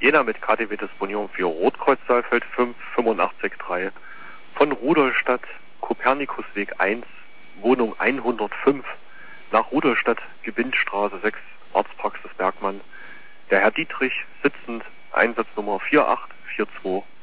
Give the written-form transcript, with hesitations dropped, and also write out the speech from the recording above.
Jena mit KTW Disponium für Rotkreuz Saalfeld 5 853. Von Rudolstadt, Kopernikusweg 1, Wohnung 105, nach Rudolstadt, Gebindstraße 6, Arztpraxis Bergmann. Der Herr Dietrich, sitzend, Einsatznummer 4842.